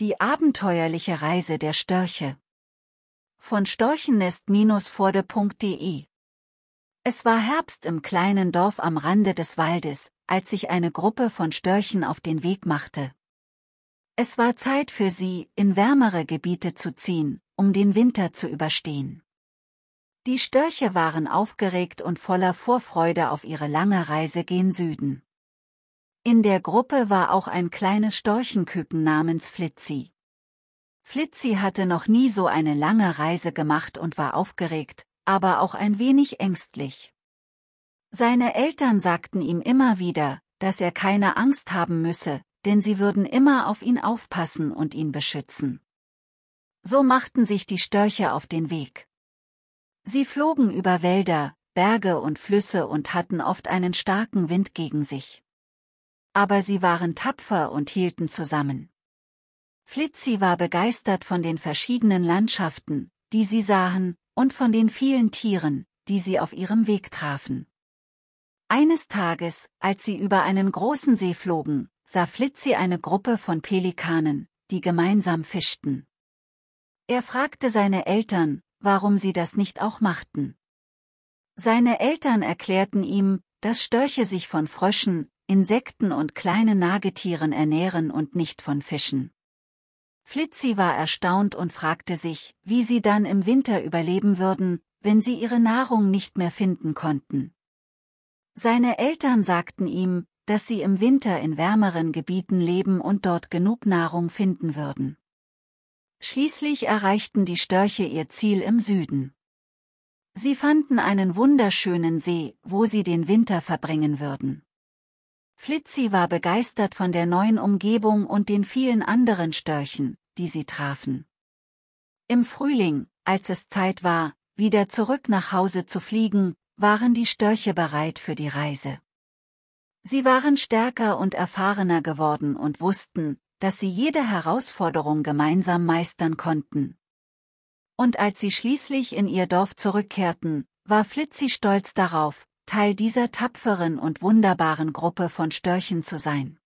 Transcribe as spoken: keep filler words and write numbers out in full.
Die abenteuerliche Reise der Störche. Von storchennest Vorde punkt de. Es war Herbst im kleinen Dorf am Rande des Waldes, als sich eine Gruppe von Störchen auf den Weg machte. Es war Zeit für sie, in wärmere Gebiete zu ziehen, um den Winter zu überstehen. Die Störche waren aufgeregt und voller Vorfreude auf ihre lange Reise gen Süden. In der Gruppe war auch ein kleines Storchenküken namens Flitzi. Flitzi hatte noch nie so eine lange Reise gemacht und war aufgeregt, aber auch ein wenig ängstlich. Seine Eltern sagten ihm immer wieder, dass er keine Angst haben müsse, denn sie würden immer auf ihn aufpassen und ihn beschützen. So machten sich die Störche auf den Weg. Sie flogen über Wälder, Berge und Flüsse und hatten oft einen starken Wind gegen sich. Aber sie waren tapfer und hielten zusammen. Flitzi war begeistert von den verschiedenen Landschaften, die sie sahen, und von den vielen Tieren, die sie auf ihrem Weg trafen. Eines Tages, als sie über einen großen See flogen, sah Flitzi eine Gruppe von Pelikanen, die gemeinsam fischten. Er fragte seine Eltern, warum sie das nicht auch machten. Seine Eltern erklärten ihm, dass Störche sich von Fröschen, Insekten und kleinen Nagetieren ernähren und nicht von Fischen. Flitzi war erstaunt und fragte sich, wie sie dann im Winter überleben würden, wenn sie ihre Nahrung nicht mehr finden konnten. Seine Eltern sagten ihm, dass sie im Winter in wärmeren Gebieten leben und dort genug Nahrung finden würden. Schließlich erreichten die Störche ihr Ziel im Süden. Sie fanden einen wunderschönen See, wo sie den Winter verbringen würden. Flitzi war begeistert von der neuen Umgebung und den vielen anderen Störchen, die sie trafen. Im Frühling, als es Zeit war, wieder zurück nach Hause zu fliegen, waren die Störche bereit für die Reise. Sie waren stärker und erfahrener geworden und wussten, dass sie jede Herausforderung gemeinsam meistern konnten. Und als sie schließlich in ihr Dorf zurückkehrten, war Flitzi stolz darauf, Teil dieser tapferen und wunderbaren Gruppe von Störchen zu sein.